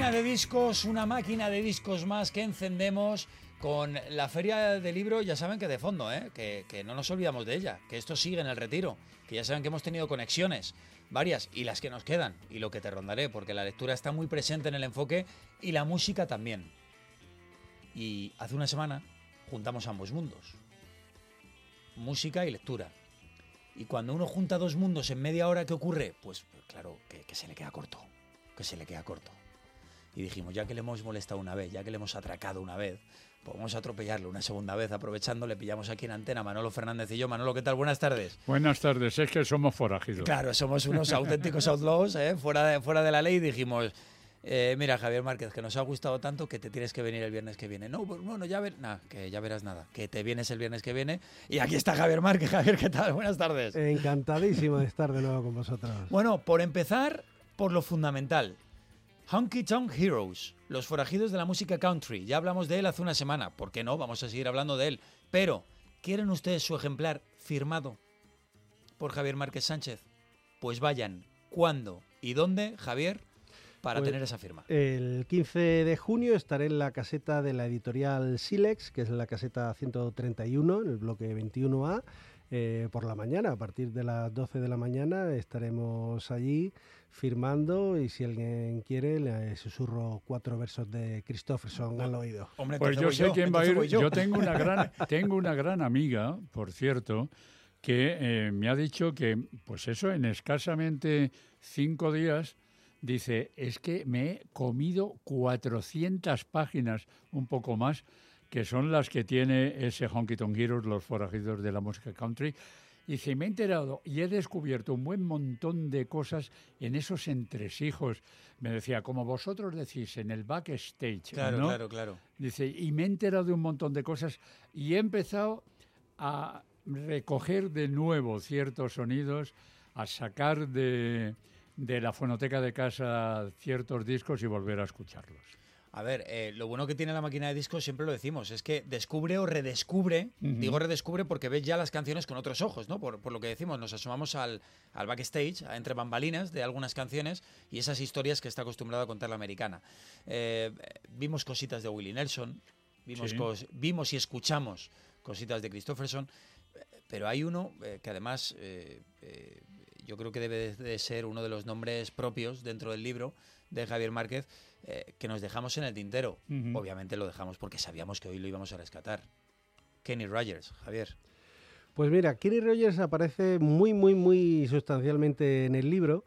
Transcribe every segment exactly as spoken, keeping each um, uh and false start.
máquina de discos, una máquina de discos más que encendemos con la Feria del Libro, ya saben que de fondo, ¿eh? que, que no nos olvidamos de ella, que esto sigue en el Retiro, que ya saben que hemos tenido conexiones, varias, y las que nos quedan, y lo que te rondaré, porque la lectura está muy presente en el enfoque y la música también. Y hace una semana juntamos ambos mundos, música y lectura. Y cuando uno junta dos mundos en media hora, ¿qué ocurre? Pues claro, que, que se le queda corto, que se le queda corto. Y dijimos, ya que le hemos molestado una vez, ya que le hemos atracado una vez, pues vamos a atropellarlo una segunda vez. Aprovechando, le pillamos aquí en antena Manolo Fernández y yo. Manolo, ¿qué tal? Buenas tardes. Buenas tardes, es que somos forajidos. Claro, somos unos auténticos outlaws, ¿eh? fuera, de, fuera de la ley. Dijimos, eh, mira, Javier Márquez, que nos ha gustado tanto que te tienes que venir el viernes que viene. No, pues bueno, ya, ver, nah, que ya verás nada, que te vienes el viernes que viene. Y aquí está Javier Márquez. Javier, ¿qué tal? Buenas tardes. Encantadísimo de estar de nuevo con vosotros. Bueno, por empezar, por lo fundamental. Honky Tonk Heroes, los forajidos de la música country. Ya hablamos de él hace una semana. ¿Por qué no? Vamos a seguir hablando de él. Pero, ¿quieren ustedes su ejemplar firmado por Javier Márquez Sánchez? Pues vayan. ¿Cuándo y dónde, Javier, para pues, tener esa firma? El quince de junio estaré en la caseta de la editorial Silex, que es la caseta ciento treinta y uno, en el bloque veintiuno A. Eh, por la mañana, a partir de las doce de la mañana estaremos allí firmando, y si alguien quiere le susurro cuatro versos de Kristofferson al oído. Hombre, pues yo sé yo, quién va a ir. Yo. yo tengo una gran tengo una gran amiga, por cierto, que eh, me ha dicho que, pues eso, en escasamente cinco días, dice, es que me he comido cuatrocientas páginas, un poco más, que son las que tiene ese Honky Tonk Heroes, los forajidos de la música country. Y dice, me he enterado y he descubierto un buen montón de cosas en esos entresijos. Me decía, como vosotros decís, en el backstage. Claro, ¿no? claro, claro. Dice, y me he enterado de un montón de cosas y he empezado a recoger de nuevo ciertos sonidos, a sacar de, de la fonoteca de casa ciertos discos y volver a escucharlos. A ver, eh, lo bueno que tiene la máquina de discos, siempre lo decimos, es que descubre o redescubre, uh-huh. digo redescubre porque ves ya las canciones con otros ojos, ¿no? Por, por lo que decimos, nos asomamos al, al backstage, a entre bambalinas de algunas canciones y esas historias que está acostumbrado a contar la americana. Eh, vimos cositas de Willie Nelson, vimos, sí. cos, vimos y escuchamos cositas de Kristofferson, pero hay uno eh, que además eh, eh, yo creo que debe de ser uno de los nombres propios dentro del libro de Javier Márquez, eh, que nos dejamos en el tintero. Uh-huh. Obviamente lo dejamos porque sabíamos que hoy lo íbamos a rescatar. Kenny Rogers, Javier. Pues mira, Kenny Rogers aparece muy, muy, muy sustancialmente en el libro,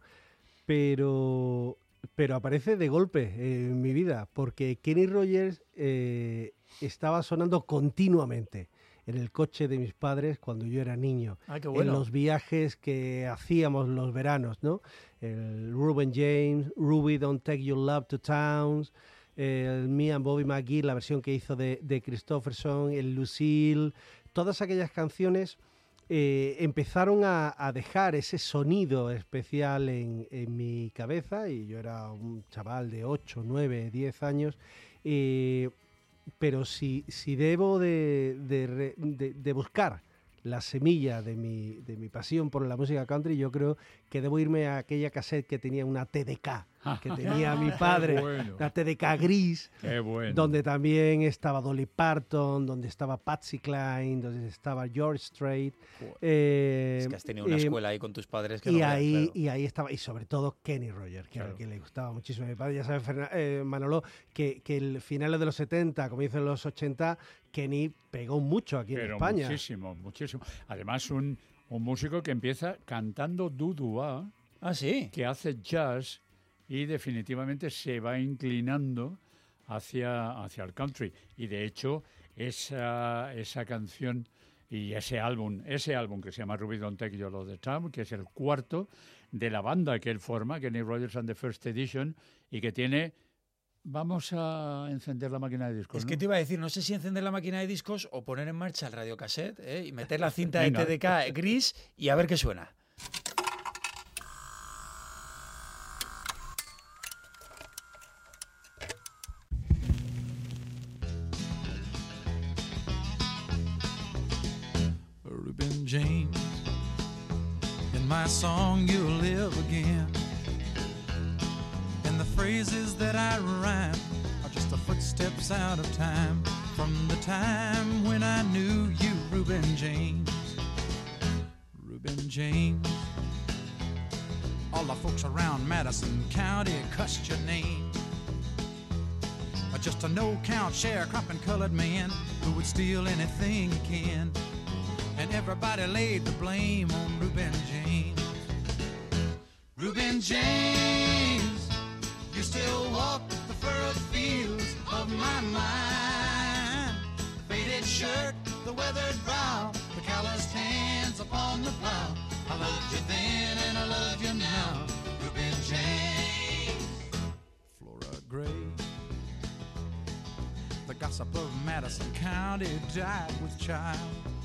pero, pero aparece de golpe en mi vida, porque Kenny Rogers eh, estaba sonando continuamente en el coche de mis padres cuando yo era niño, ah, qué bueno. En los viajes que hacíamos los veranos, ¿no? El Reuben James, Ruby, Don't Take Your Love to Towns, el Me and Bobby McGee, la versión que hizo de, de Kristofferson, el Lucille, todas aquellas canciones eh, empezaron a, a dejar ese sonido especial en, en mi cabeza, y yo era un chaval de ocho, nueve, diez años, eh, pero si, si debo de, de, de, de buscar la semilla de mi, de mi pasión por la música country, yo creo que debo irme a aquella cassette que tenía una T D K, que tenía mi padre, bueno. Una T D K gris, bueno. Donde también estaba Dolly Parton, donde estaba Patsy Cline, donde estaba George Strait. Eh, es que has tenido una eh, escuela ahí con tus padres que y no ahí veas, claro. Y ahí estaba, y sobre todo Kenny Rogers, que claro. era el que le gustaba muchísimo a mi padre. Ya sabes, Fernan- eh, Manolo, que, que el finales de los setenta, comienzos de los ochenta, Kenny pegó mucho aquí Pero en España. muchísimo, muchísimo. Además, un, un músico que empieza cantando doo-doo-wah, ah, sí, que hace jazz y definitivamente se va inclinando hacia, hacia el country. Y de hecho, esa, esa canción y ese álbum, ese álbum que se llama Ruby Don't Take Your Love to Town, que es el cuarto de la banda que él forma, Kenny Rogers and the First Edition, y que tiene... Vamos a encender la máquina de discos. Es ¿no? que te iba a decir, no sé si encender la máquina de discos o poner en marcha el radiocassette, ¿eh? Y meter la cinta de T D K gris y a ver qué suena. Reuben James, in my song you'll live again. And the phrases that I rhyme are just the footsteps out of time, from the time when I knew you, Reuben James. Reuben James. All the folks around Madison County cussed your name. Just a no-count sharecropping colored man who would steal anything he can. And everybody laid the blame on Reuben James. Reuben James, you still walk the furrowed fields of my mind. Faded shirt, the weathered brow, the calloused hands upon the plow. I loved you then and I love you now, Reuben James. Flora Gray. The gossip of Madison County died with child.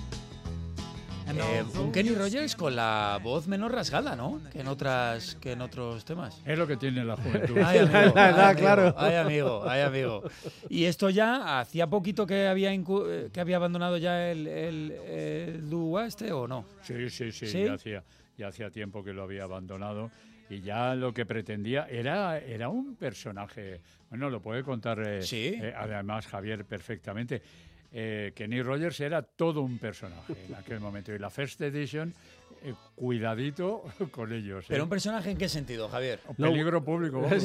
Eh, un Kenny Rogers con la voz menos rasgada, ¿no? Que en otras, que en otros temas. Es lo que tiene la juventud. Ay, amigo, la edad, ay, amigo, claro. Ay, amigo, ay, amigo. Y esto ya hacía poquito que había incu- que había abandonado ya el, el, el dúo este, ¿o no? Sí, sí, sí, ¿Sí? Ya hacía, ya hacía tiempo que lo había abandonado. Y ya lo que pretendía era, era un personaje. Bueno, lo puede contar eh, Sí. eh, además Javier perfectamente. Eh, Kenny Rogers era todo un personaje en aquel momento. Y la First Edition, eh, cuidadito con ellos. ¿eh? ¿Pero un personaje en qué sentido, Javier? Peligro público. vamos.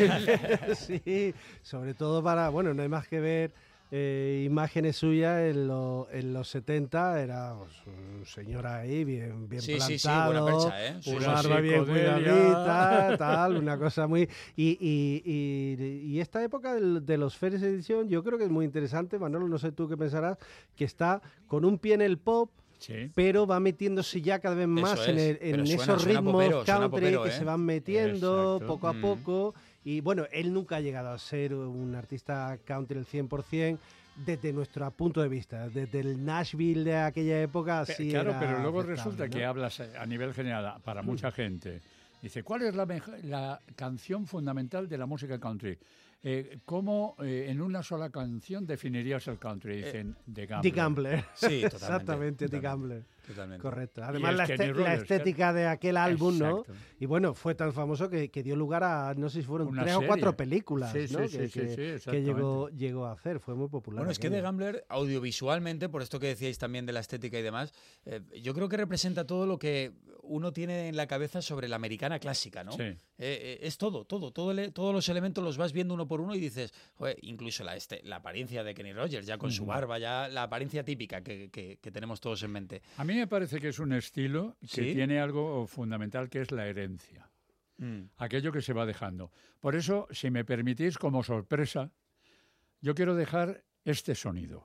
Sí, sí, sobre todo para, bueno, no hay más que ver eh, imágenes suyas en, lo- en los setenta, era pues, un señor ahí bien, bien Sí, plantado, sí, sí, buena percha, ¿eh? Sí, una sí. barba bien Psicodelia. cuidadita, tal, una cosa muy... Y, y, y, y esta época del- de los First Edition yo creo que es muy interesante, Manolo, no sé tú qué pensarás, que está con un pie en el pop, Sí. pero va metiéndose ya cada vez más Eso en, es, el- en pero suena- esos suena ritmos popero, suena country popero, que ¿eh? se van metiendo Exacto. poco a Mm. poco. Y bueno, él nunca ha llegado a ser un artista country al cien por ciento desde nuestro punto de vista. Desde el Nashville de aquella época, Pe- sí claro, era pero luego aceptable, resulta ¿no? que hablas a nivel general para mucha gente. Dice, ¿cuál es la, mejo- la canción fundamental de la música country? Eh, ¿Cómo eh, en una sola canción definirías el country? Dicen, The Gambler. The Gambler. Sí, totalmente. Exactamente, The totalmente, Gambler. Totalmente. Correcto. Y Además, es la, Kenny este- la Rogers, estética de aquel álbum, ¿no? Exacto. Y bueno, fue tan famoso que, que dio lugar a, no sé si fueron Una tres o serie. cuatro películas, Sí, sí, ¿no? sí, que, sí, que- sí, que llegó, exactamente. llegó a hacer, fue muy popular. Bueno, es que aquello. The Gambler, audiovisualmente, por esto que decíais también de la estética y demás, eh, yo creo que representa todo lo que uno tiene en la cabeza sobre la americana clásica, ¿no? Sí. Eh, eh, es todo, todo, todo ele- todos los elementos los vas viendo uno por uno y dices, joder, incluso la, este, la apariencia de Kenny Rogers, ya con su Ujú. barba, ya la apariencia típica que, que- que tenemos todos en mente. A mí me parece que es un estilo que ¿Sí? tiene algo fundamental que es la herencia. Mm. Aquello que se va dejando. Por eso, si me permitís, como sorpresa, yo quiero dejar este sonido.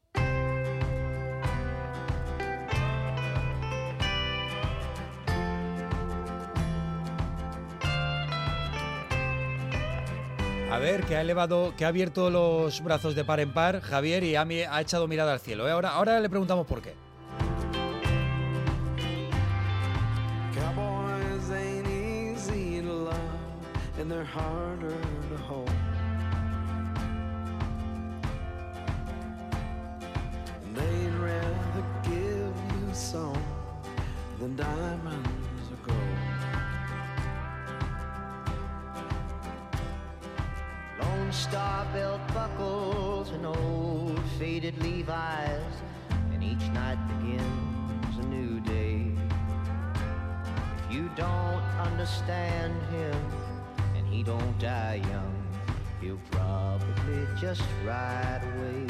A ver, que ha elevado, que ha abierto los brazos de par en par, Javier, y ha, mi- ha echado mirada al cielo. ¿eh? Ahora, ahora le preguntamos por qué. Cowboys ain't easy to love, and they're harder to hold. And they'd rather give you some than diamonds or gold. Lone Star belt buckles and old faded Levi's, and each night begins a new day. If you don't understand him, and he don't die young, he'll probably just ride away.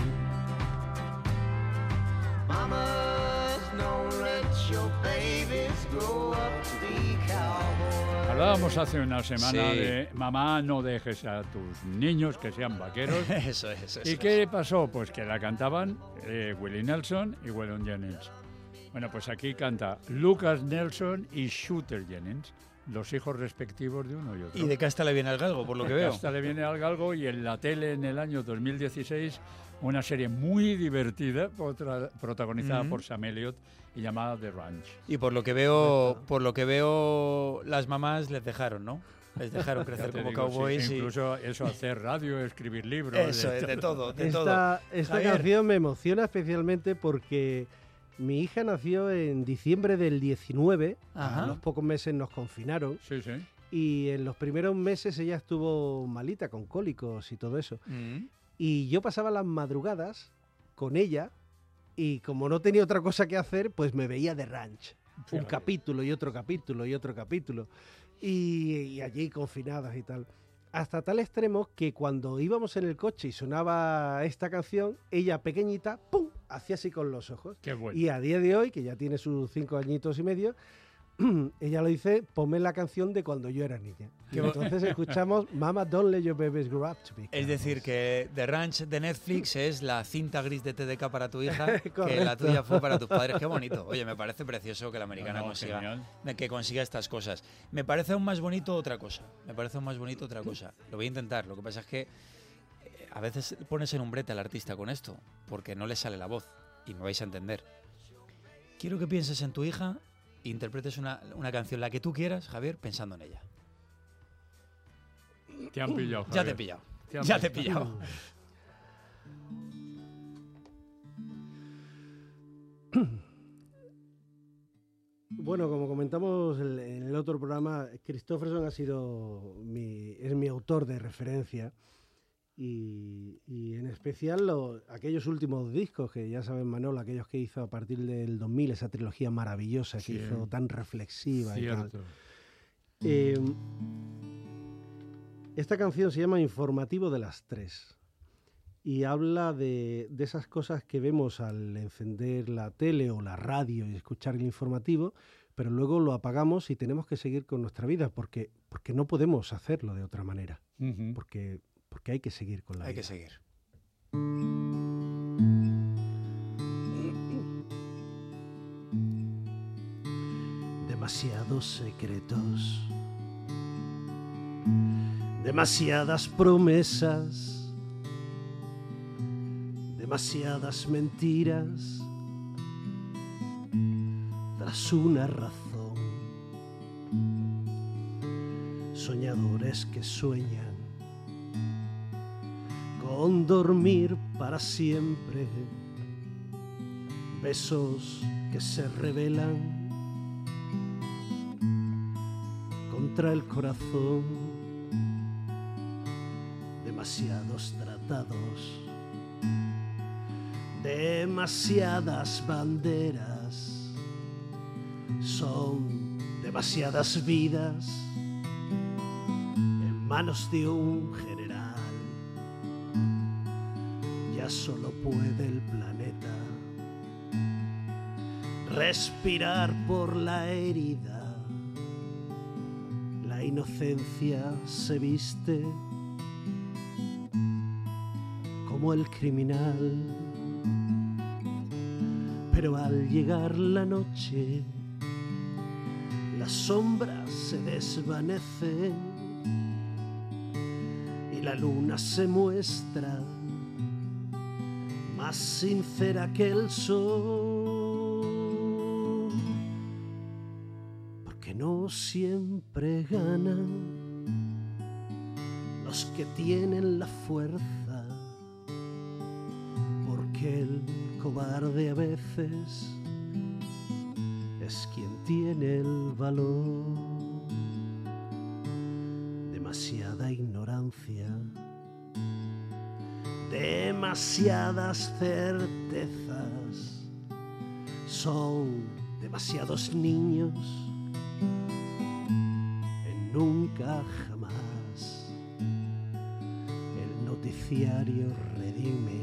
Mamas, don't let your babies grow up to be cowboys. Hablábamos hace una semana Sí. de mamá, no dejes a tus niños que sean vaqueros. Eso es, eso ¿Y es. qué pasó? Pues que la cantaban eh, Willie Nelson y Waylon Jennings. Bueno, pues aquí canta Lucas Nelson y Shooter Jennings, los hijos respectivos de uno y otro. Y de casta le viene el galgo, por lo que veo. Hasta le viene al galgo, y en la tele en el año dos mil dieciséis una serie muy divertida otra- protagonizada Ujú. por Sam Elliott y llamada The Ranch. Y por lo que veo, por lo que veo, las mamás les dejaron, ¿no? Les dejaron Ya crecer te como digo, sí, cowboys y incluso eso, hacer radio, escribir libros. eso es, de todo, de todo. Esta, esta Javier. canción me emociona especialmente porque mi hija nació en diciembre del diecinueve, Ajá. a los pocos meses nos confinaron, Sí, sí. Y en los primeros meses ella estuvo malita, con cólicos y todo eso. Mm. Y yo pasaba las madrugadas con ella y como no tenía otra cosa que hacer, pues me veía The Ranch. Sí, un capítulo y otro capítulo y otro capítulo. Y, y allí confinadas y tal. Hasta tal extremo que cuando íbamos en el coche y sonaba esta canción, ella pequeñita, ¡pum!, hacía así con los ojos. Qué bueno. Y a día de hoy, que ya tiene sus cinco añitos y medio, ella lo dice, ponme la canción de cuando yo era niña. Y entonces escuchamos Mama Don't Let Your Babies Grow Up to Be Cows. Es decir, que The Ranch de Netflix es la cinta gris de T D K para tu hija, que la tuya fue para tus padres. Qué bonito. Oye, me parece precioso que la americana no, no, consiga, que consiga estas cosas. Me parece aún más bonito otra cosa. Me parece aún más bonito otra cosa. Lo voy a intentar. Lo que pasa es que eh, a veces pones en un brete al artista con esto, porque no le sale la voz. Y me vais a entender. Quiero que pienses en tu hija e interpretes una, una canción, la que tú quieras, Javier, pensando en ella. Te han pillado, Javier. Ya te he pillado. Te ya pillado. te he pillado. Bueno, como comentamos en el otro programa, Kristofferson ha sido mi, es mi autor de referencia. Y, y en especial lo, aquellos últimos discos que ya saben Manolo, aquellos que hizo a partir del dos mil, esa trilogía maravillosa que sí, hizo tan reflexiva cierto. y tal. Eh, esta canción se llama Informativo de las Tres y habla de, de esas cosas que vemos al encender la tele o la radio y escuchar el informativo, pero luego lo apagamos y tenemos que seguir con nuestra vida porque, porque no podemos hacerlo de otra manera. Uh-huh. Porque Porque hay que seguir con la Hay vida. que seguir. Demasiados secretos, demasiadas promesas, demasiadas mentiras, tras una razón, soñadores que sueñan con dormir para siempre, besos que se rebelan contra el corazón, demasiados tratados, demasiadas banderas, son demasiadas vidas en manos de un general. Ya solo puede el planeta respirar por la herida. La inocencia se viste como el criminal, pero al llegar la noche las sombras se desvanecen y la luna se muestra más sincera que el sol, porque no siempre ganan los que tienen la fuerza, porque el cobarde a veces es quien tiene el valor. Demasiada ignorancia, demasiadas certezas, son demasiados niños en nunca jamás. El noticiario redime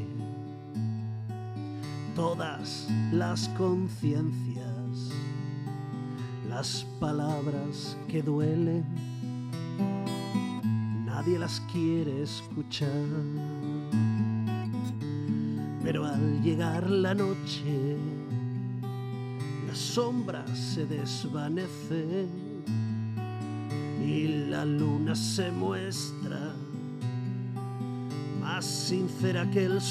todas las conciencias, las palabras que duelen, nadie las quiere escuchar. Pero al llegar la noche, las sombras se desvanecen y la luna se muestra más sincera que el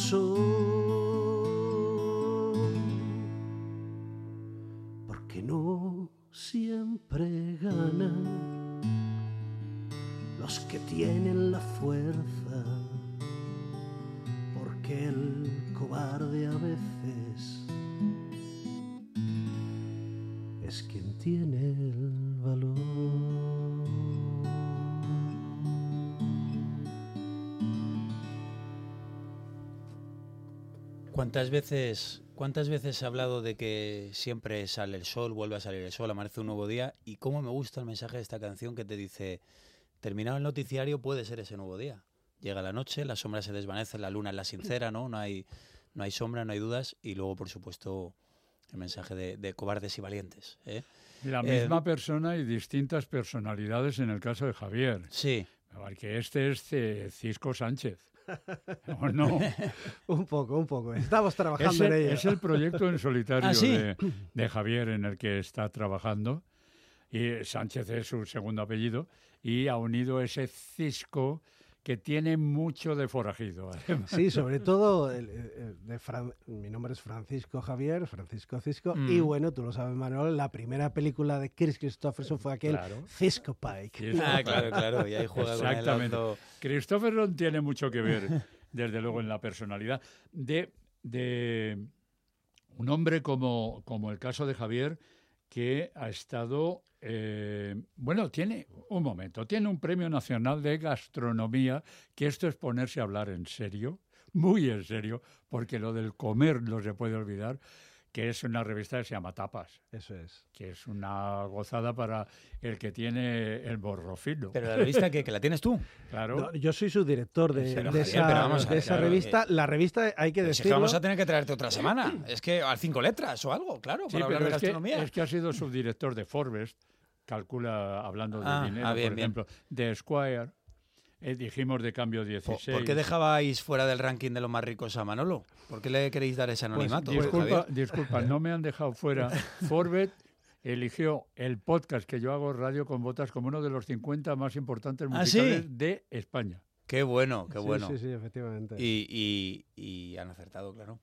sol, porque no siempre ganan los que tienen la fuerza, porque el cobarde a veces es quien tiene el valor. ¿Cuántas veces, ¿Cuántas veces he hablado de que siempre sale el sol, vuelve a salir el sol, amanece un nuevo día? Y cómo me gusta el mensaje de esta canción que te dice, terminado el noticiario puede ser ese nuevo día. Llega la noche, la sombra se desvanece, la luna es la sincera, ¿no? No hay, no hay sombra, no hay dudas. Y luego, por supuesto, el mensaje de, de cobardes y valientes, ¿eh? La misma eh, persona y distintas personalidades en el caso de Javier. Sí. Porque este es eh, Cisco Sánchez. ¿O no? Un poco, un poco. Estamos trabajando es el, en ello. Es el proyecto en solitario ¿Ah, sí? de, de Javier en el que está trabajando. Y Sánchez es su segundo apellido. Y ha unido ese Cisco que tiene mucho de forajido. Además. Sí, sobre todo, el, el, de Fran, mi nombre es Francisco Javier, Francisco Cisco, mm. y bueno, tú lo sabes, Manuel, la primera película de Kris Kristofferson fue aquel claro. Cisco Pike. Cisco ah, claro, claro, y ahí juega Exactamente. con el Kristofferson tiene mucho que ver, desde luego, en la personalidad de, de un hombre como, como el caso de Javier, que ha estado, eh, bueno, tiene, un momento, tiene un premio nacional de gastronomía, que esto es ponerse a hablar en serio, muy en serio, porque lo del comer no se puede olvidar, que es una revista que se llama Tapas. Eso es. Que es una gozada para el que tiene el morro fino. Pero la revista, ¿que, que la tienes tú? Claro. No, yo soy su director de, pero, de, Javier, esa, pero vamos a ver, de esa claro, revista. eh, la revista, hay que decirlo... Es que vamos a tener que traerte otra semana. Es que al cinco letras o algo, claro, sí, para hablar de es gastronomía. Que, es que ha sido subdirector de Forbes, calcula, hablando de ah, dinero, ah, bien, por ejemplo, de Esquire. Eh, dijimos de cambio dieciséis. ¿Por qué dejabais fuera del ranking de los más ricos a Manolo? ¿Por qué le queréis dar ese anonimato? Pues, disculpa, disculpa, no me han dejado fuera. Forbes eligió el podcast que yo hago, Radio con Botas, como uno de los cincuenta más importantes musicales ¿Ah, sí? de España. Qué bueno, qué sí, bueno. Sí, sí, efectivamente. Y, y, y han acertado, claro.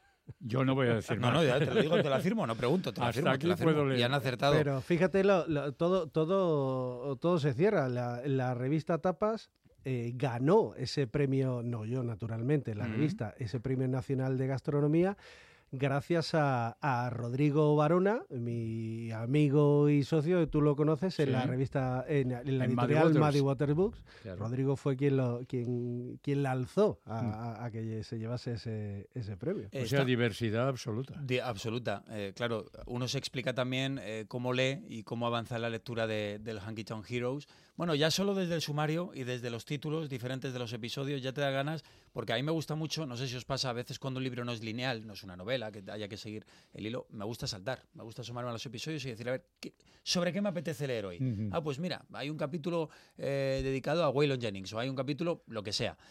Yo no voy a decir no, más. No, ya te lo digo, te lo afirmo, no pregunto, te lo Hasta afirmo, aquí te lo afirmo. puedo leer. Y han acertado. Pero fíjate, lo, lo, todo, todo, todo se cierra. La, la revista Tapas eh, ganó ese premio, no yo naturalmente, la mm. revista, ese premio nacional de gastronomía, gracias a, a Rodrigo Barona, mi amigo y socio, tú lo conoces, en sí. la revista, en, en la en editorial Muddy Waters Books. Claro. Rodrigo fue quien lo, quien, quien la alzó a, mm. a, a que se llevase ese, ese premio. O sea, diversidad absoluta. De, absoluta. Eh, claro, uno se explica también eh, cómo lee y cómo avanza en la lectura de, del Hunky Town Heroes. Bueno, ya solo desde el sumario y desde los títulos diferentes de los episodios ya te da ganas, porque a mí me gusta mucho, no sé si os pasa, a veces cuando un libro no es lineal, no es una novela, que haya que seguir el hilo, me gusta saltar, me gusta asomarme a los episodios y decir, a ver, ¿qué, ¿sobre qué me apetece leer hoy? Uh-huh. Ah, pues mira, hay un capítulo eh, dedicado a Waylon Jennings, o hay un capítulo, lo que sea.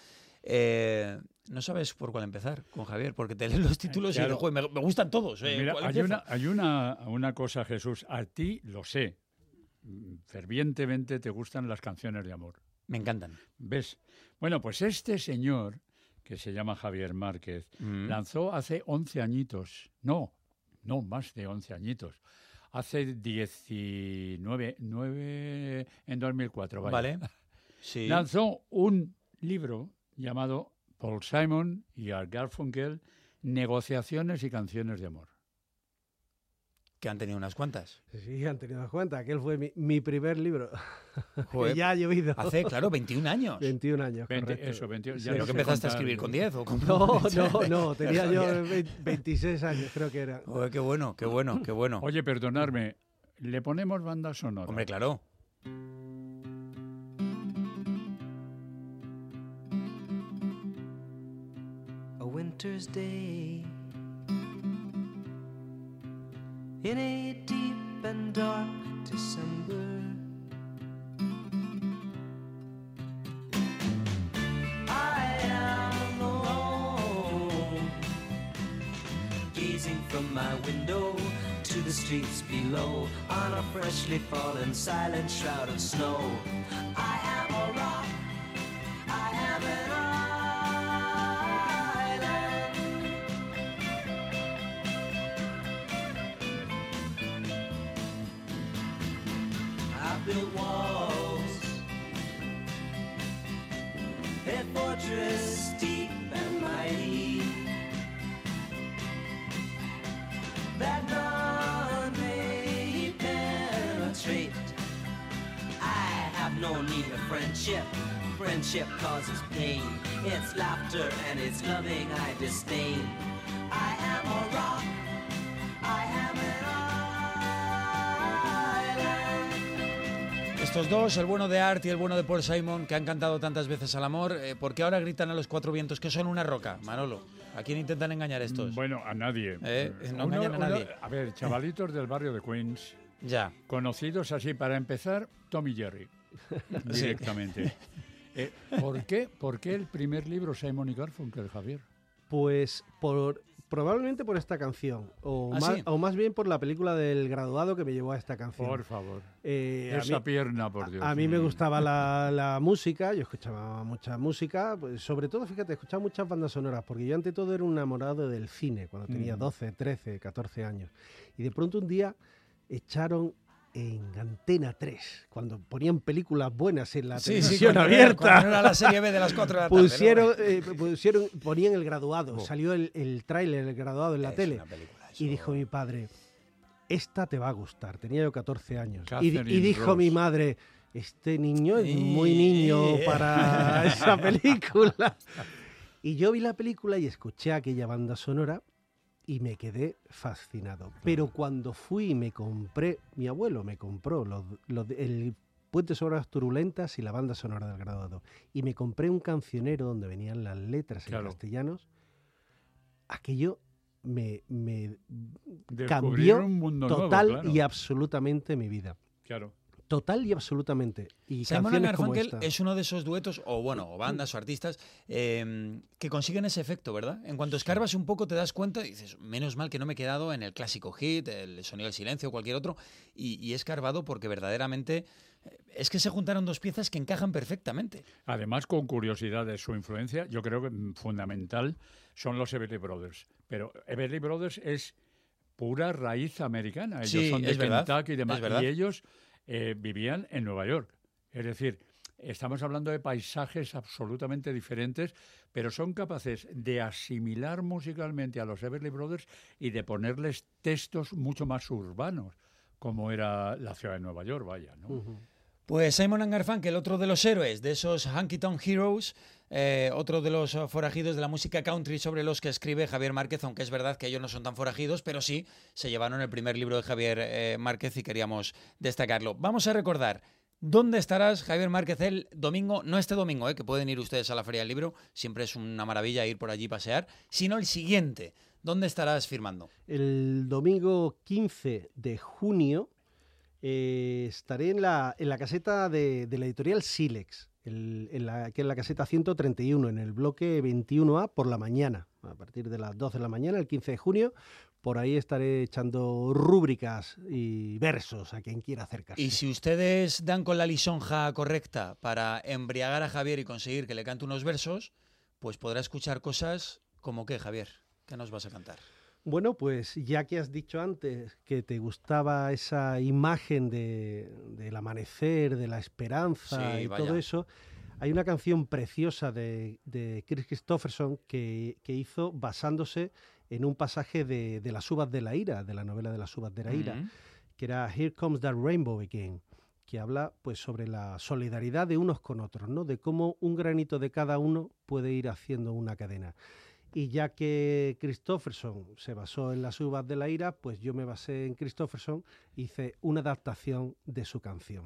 Eh, no sabes por cuál empezar con Javier, porque te lees los títulos claro. y dices, me, me gustan todos. Eh, mira, hay, una, hay una, una cosa, Jesús, a ti lo sé, fervientemente te gustan las canciones de amor. Me encantan. ¿Ves? Bueno, pues este señor, que se llama Javier Márquez, mm. lanzó hace once añitos, no, no, más de once añitos, hace diecinueve, nueve, en dos mil cuatro, vaya. Vale, sí. Lanzó un libro llamado Paul Simon y Art Garfunkel, Negociaciones y canciones de amor. Que han tenido unas cuantas. Sí, han tenido unas cuantas. Aquel fue mi, mi primer libro. Joder, que ya ha llovido. Hace, claro, veintiún años. veintiún años, veinte, correcto. Eso, veintiún. Sí. ¿Pero que empezaste a escribir con diez? ¿O con... No, no, no. Tenía yo veintiséis años, creo que era. Joder, qué bueno, qué bueno, qué bueno. Oye, perdonadme, ¿le ponemos banda sonora? Hombre, claro. A winter's day in a deep and dark December, I am alone, gazing from my window to the streets below, on a freshly fallen silent shroud of snow. I am a rock, I am an built walls, a fortress deep and mighty, that none may penetrate. I have no need of friendship, friendship causes pain. It's laughter and it's loving I disdain. estos dos, el bueno de Art y el bueno de Paul Simon, que han cantado tantas veces al amor, eh, ¿por qué ahora gritan a los cuatro vientos que son una roca, Manolo? ¿A quién intentan engañar estos? Bueno, a nadie. Eh, no uno, engañan a nadie. Uno, a ver, chavalitos del barrio de Queens, ya. Conocidos así, para empezar, Tom y Jerry, directamente. eh, ¿por, qué, ¿Por qué el primer libro Simon y Garfunkel, Javier? Pues por... Probablemente por esta canción, o, ¿Ah, más, sí? o más bien por la película del graduado que me llevó a esta canción. Por favor. Eh, Esa mí, pierna, por Dios. A, a mí me gustaba la, la música, yo escuchaba mucha música, pues sobre todo, fíjate, escuchaba muchas bandas sonoras, porque yo ante todo era un enamorado del cine, cuando tenía doce, trece, catorce años. Y de pronto un día echaron en Antena tres, cuando ponían películas buenas en la sí, televisión sí, abierta. Era, era la serie B de las cuatro de la tarde. Pusieron, ¿no? eh, pusieron, ponían El Graduado, Oh. salió el, el tráiler El Graduado en la Es tele. una película, eso. Y dijo mi padre, esta te va a gustar. Tenía yo catorce años. Y, Catherine y dijo Ross. mi madre, este niño es Y- muy niño para esa película. Y yo vi la película y escuché aquella banda sonora y me quedé fascinado. Pero cuando fui y me compré, mi abuelo me compró los, los, el Puente sobre las Turbulentas y la banda sonora del Graduado. Y me compré un cancionero donde venían las letras Claro. en castellanos. Aquello me, me Descubrir cambió un mundo total nuevo, claro. y absolutamente mi vida. Claro. Total y absolutamente. Y Simon and canciones como Garfunkel esta. es uno de esos duetos, o bueno, o bandas o artistas, eh, que consiguen ese efecto, ¿verdad? En cuanto escarbas un poco te das cuenta y dices, menos mal que no me he quedado en el clásico hit, el sonido del silencio o cualquier otro, y, y he escarbado porque verdaderamente eh, es que se juntaron dos piezas que encajan perfectamente. Además, con curiosidad de su influencia, yo creo que mm, fundamental son los Everly Brothers. Pero Everly Brothers es pura raíz americana. Ellos Sí, son de es verdad, Kentucky y demás. es verdad. Y ellos eh, vivían en Nueva York. Es decir, estamos hablando de paisajes absolutamente diferentes, pero son capaces de asimilar musicalmente a los Everly Brothers y de ponerles textos mucho más urbanos, como era la ciudad de Nueva York, vaya, ¿no? Ujú. Pues Simon and Garfunkel, otro de los héroes, de esos Honky Tonk Heroes, eh, otro de los uh, forajidos de la música country sobre los que escribe Javier Márquez, aunque es verdad que ellos no son tan forajidos, pero sí se llevaron el primer libro de Javier eh, Márquez y queríamos destacarlo. Vamos a recordar, ¿dónde estarás, Javier Márquez, el domingo? No este domingo, eh, que pueden ir ustedes a la Feria del Libro, siempre es una maravilla ir por allí y pasear, sino el siguiente. ¿Dónde estarás firmando? El domingo quince de junio eh, estaré en la, en la caseta de, de la editorial Silex, el, en la, que es la caseta ciento treinta y uno, en el bloque veintiuno A por la mañana, a partir de las doce de la mañana, el quince de junio. Por ahí estaré echando rúbricas y versos a quien quiera acercarse. Y si ustedes dan con la lisonja correcta para embriagar a Javier y conseguir que le cante unos versos, pues podrá escuchar cosas como qué, Javier. ¿Qué nos vas a cantar? Bueno, pues ya que has dicho antes que te gustaba esa imagen de, del amanecer, de la esperanza Sí, y vaya. todo eso, hay una canción preciosa de, de Chris Christopherson que, que hizo basándose en un pasaje de, de Las uvas de la ira, de la novela de Las uvas de la ira, Mm. que era Here Comes the Rainbow Again, que habla pues sobre la solidaridad de unos con otros, ¿no? De cómo un granito de cada uno puede ir haciendo una cadena. Y ya que Christopherson se basó en Las uvas de la ira, pues yo me basé en Christopherson e hice una adaptación de su canción.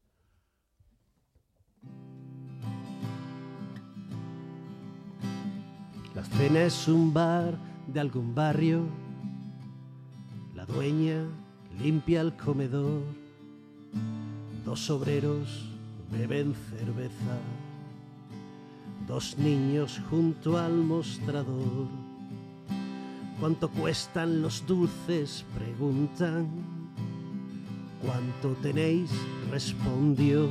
La cena es un bar de algún barrio, la dueña limpia el comedor, dos obreros beben cerveza, dos niños junto al mostrador. ¿Cuánto cuestan los dulces?, preguntan. ¿Cuánto tenéis?, respondió.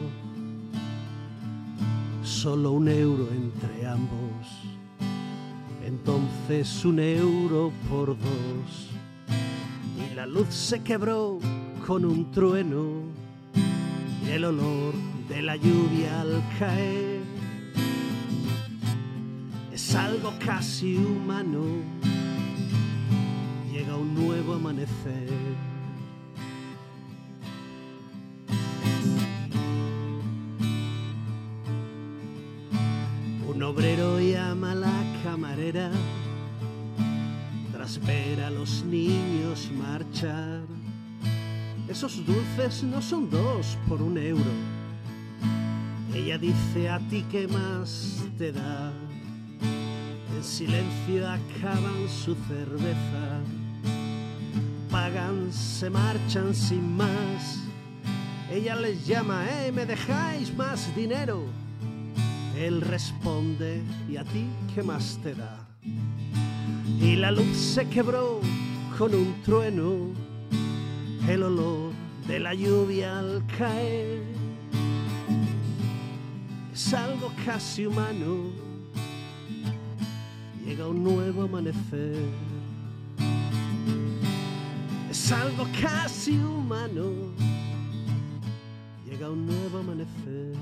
Solo un euro entre ambos. Entonces un euro por dos. Y la luz se quebró con un trueno y el olor de la lluvia al caer es algo casi humano. Llega un nuevo amanecer. Un obrero llama a la camarera tras ver a los niños marchar. Esos dulces no son dos por un euro, Ella dice a ti qué más te da. En silencio acaban su cerveza. Pagan, se marchan sin más. Ella les llama, ¿eh? ¿Me dejáis más dinero? Él responde, ¿y a ti qué más te da? Y la luz se quebró con un trueno, el olor de la lluvia al caer. Es algo casi humano, llega un nuevo amanecer. Es algo casi humano, llega un nuevo amanecer.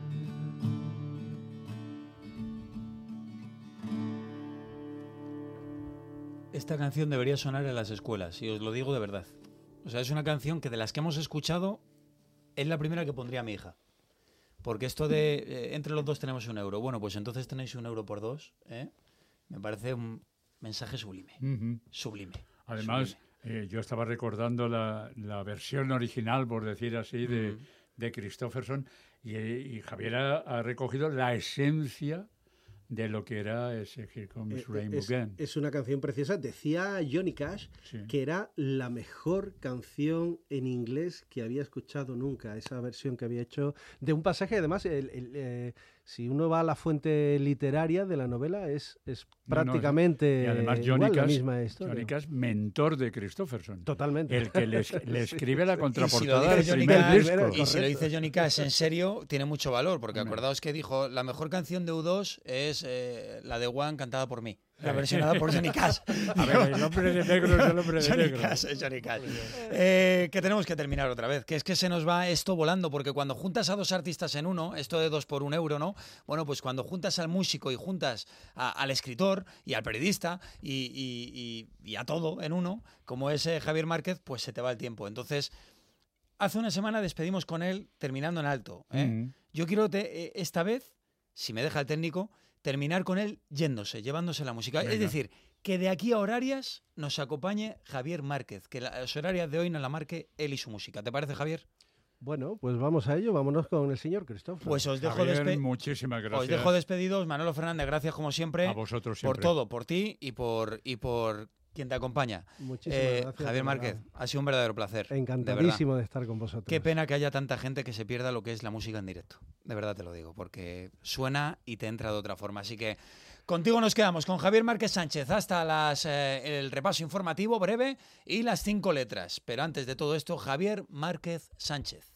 Esta canción debería sonar en las escuelas, y os lo digo de verdad. O sea, es una canción que de las que hemos escuchado es la primera que pondría a mi hija. Porque esto de eh, entre los dos tenemos un euro. Bueno, pues entonces tenéis un euro por dos, ¿eh? Me parece un mensaje sublime. Uh-huh. Sublime. Además, sublime. Eh, yo estaba recordando la, la versión original, por decir así, de, uh-huh. de Kristofferson, y, y Javier ha, ha recogido la esencia de lo que era ese Here Comes Rainbow es, Again. Es una canción preciosa. Decía Johnny Cash sí. que era la mejor canción en inglés que había escuchado nunca, esa versión que había hecho de un pasaje. Además, el, el, eh, si uno va a la fuente literaria de la novela, es, es prácticamente no, no, y además Johnny igual Cash, la misma historia. Johnny Cash, mentor de Kristofferson. Totalmente. El que le, le escribe sí, la contraportada del si primer Cash, disco. Y si lo dice Johnny Cash en serio, tiene mucho valor, porque no. acordaos que dijo, la mejor canción de U dos es eh, la de One cantada por mí. La versionada por Johnny Cash. A ver, el hombre de negro es el hombre de Johnny negro. Cash, es Johnny Cash. Eh, que tenemos que terminar otra vez, que es que se nos va esto volando, porque cuando juntas a dos artistas en uno, esto de dos por un euro, ¿no? Bueno, pues cuando juntas al músico y juntas a, al escritor y al periodista y, y, y, y a todo en uno, como es eh, Javier Márquez, pues se te va el tiempo. Entonces, hace una semana despedimos con él terminando en alto. ¿eh? Mm-hmm. Yo quiero te, eh, esta vez, si me deja el técnico, terminar con él yéndose, llevándose la música. Venga. Es decir, que de aquí a horarias nos acompañe Javier Márquez, que las horarias de hoy nos la marque él y su música. ¿Te parece, Javier? Bueno, pues vamos a ello, vámonos con el señor Kristofferson. Pues os dejo, Javier, despe- muchísimas gracias. Os dejo despedidos. Manolo Fernández, gracias como siempre. A vosotros siempre. Por todo, por ti y por, y por quien te acompaña. Muchísimas eh, gracias. Javier Márquez, ha sido un verdadero placer. Encantadísimo de, de estar con vosotros. Qué pena que haya tanta gente que se pierda lo que es la música en directo. De verdad te lo digo, porque suena y te entra de otra forma. Así que contigo nos quedamos, con Javier Márquez Sánchez, hasta las, eh, el repaso informativo breve y las cinco letras. Pero antes de todo esto, Javier Márquez Sánchez.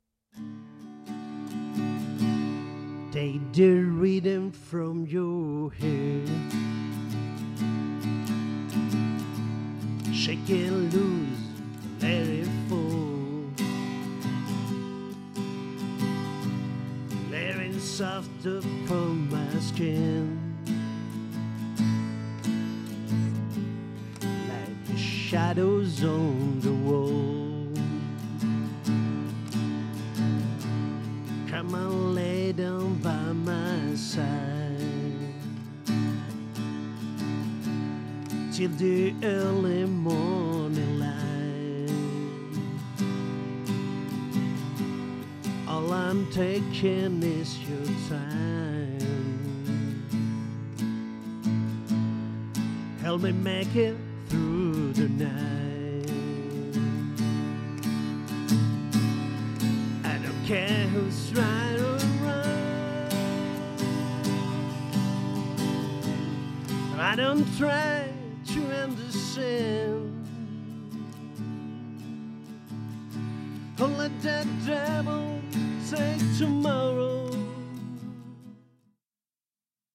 Take the rhythm from your hair, shake it loose, let it fall, layering soft upon my skin, like the shadows on the wall. Come on, lay down by my side till the early morning light. All I'm taking is your time. Help me make it through the night. I don't care who's right or wrong. I don't try to understand. Oh, let that devil take tomorrow.